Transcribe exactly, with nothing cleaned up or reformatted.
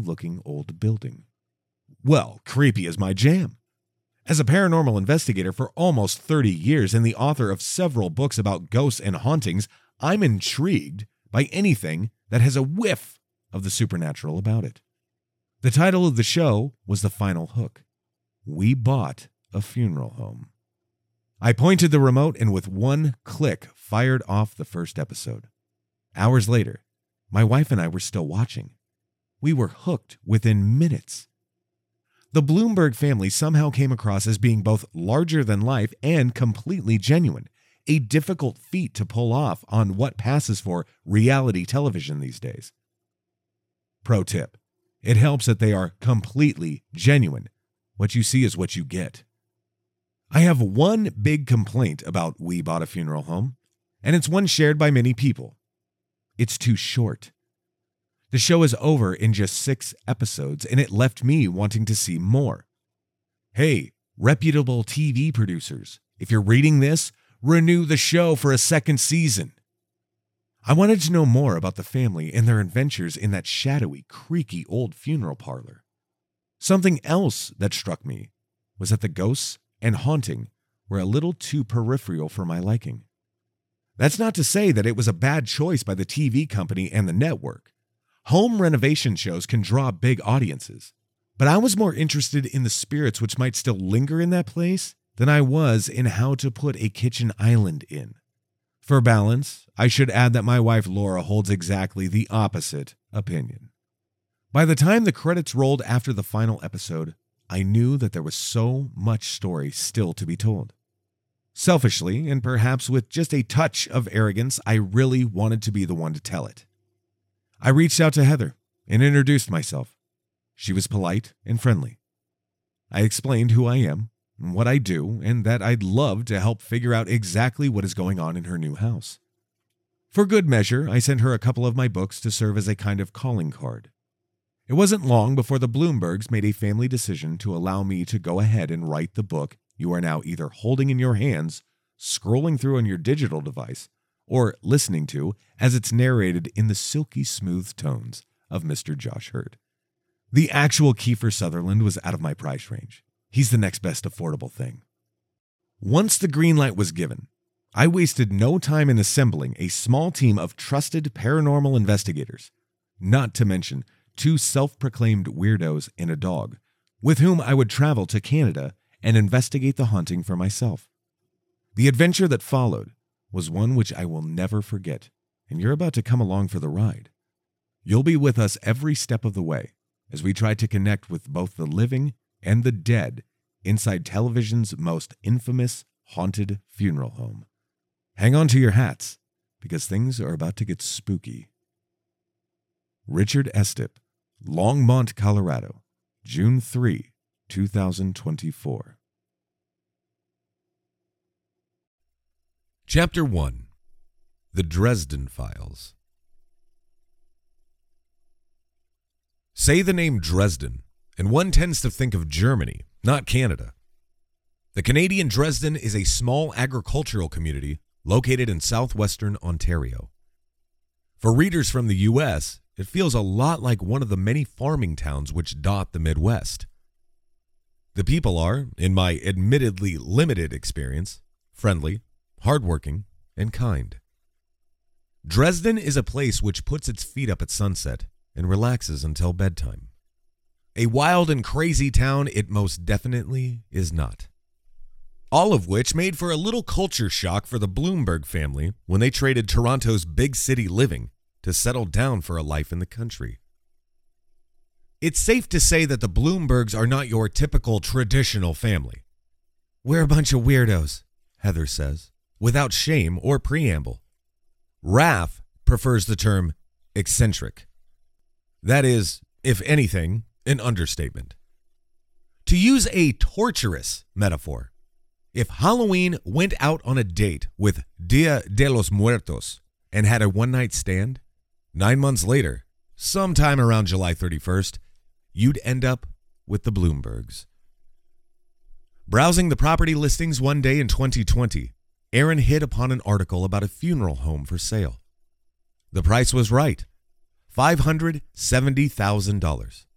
looking old building. Well, creepy is my jam. As a paranormal investigator for almost thirty years and the author of several books about ghosts and hauntings, I'm intrigued by anything that has a whiff of the supernatural about it. The title of the show was the final hook. We bought a funeral home. I pointed the remote and with one click fired off the first episode. Hours later, my wife and I were still watching. We were hooked within minutes. The Bloomberg family somehow came across as being both larger than life and completely genuine, a difficult feat to pull off on what passes for reality television these days. Pro tip: it helps that they are completely genuine. What you see is what you get. I have one big complaint about We Bought a Funeral Home, and it's one shared by many people. It's too short. The show is over in just six episodes, and it left me wanting to see more. Hey, reputable T V producers, if you're reading this, renew the show for a second season. I wanted to know more about the family and their adventures in that shadowy, creaky old funeral parlor. Something else that struck me was that the ghosts and haunting were a little too peripheral for my liking. That's not to say that it was a bad choice by the T V company and the network. Home renovation shows can draw big audiences, but I was more interested in the spirits which might still linger in that place than I was in how to put a kitchen island in. For balance, I should add that my wife Laura holds exactly the opposite opinion. By the time the credits rolled after the final episode, I knew that there was so much story still to be told. Selfishly, and perhaps with just a touch of arrogance, I really wanted to be the one to tell it. I reached out to Heather and introduced myself. She was polite and friendly. I explained who I am, what I do, and that I'd love to help figure out exactly what is going on in her new house. For good measure, I sent her a couple of my books to serve as a kind of calling card. It wasn't long before the Bloombergs made a family decision to allow me to go ahead and write the book you are now either holding in your hands, scrolling through on your digital device, or listening to as it's narrated in the silky smooth tones of Mister Josh Hurd. The actual Kiefer Sutherland was out of my price range. He's the next best affordable thing. Once the green light was given, I wasted no time in assembling a small team of trusted paranormal investigators, not to mention two self-proclaimed weirdos and a dog, with whom I would travel to Canada and investigate the haunting for myself. The adventure that followed was one which I will never forget, and you're about to come along for the ride. You'll be with us every step of the way as we try to connect with both the living and the dead inside television's most infamous haunted funeral home. Hang on to your hats, because things are about to get spooky. Richard Estep, Longmont, Colorado, June third, two thousand twenty-four. Chapter one. The Dresden Files. Say the name Dresden, and one tends to think of Germany, not Canada. The Canadian Dresden is a small agricultural community located in southwestern Ontario. For readers from the U S, it feels a lot like one of the many farming towns which dot the Midwest. The people are, in my admittedly limited experience, friendly, hardworking, and kind. Dresden is a place which puts its feet up at sunset and relaxes until bedtime. A wild and crazy town it most definitely is not. All of which made for a little culture shock for the Bloomberg family when they traded Toronto's big city living to settle down for a life in the country. It's safe to say that the Bloombergs are not your typical traditional family. We're a bunch of weirdos, Heather says, without shame or preamble. Raph prefers the term eccentric. That is, if anything, an understatement. To use a torturous metaphor, if Halloween went out on a date with Dia de los Muertos and had a one-night stand, nine months later, sometime around July thirty-first, you'd end up with the Bloombergs. Browsing the property listings one day in twenty twenty, Aaron hit upon an article about a funeral home for sale. The price was right, five hundred seventy thousand dollars,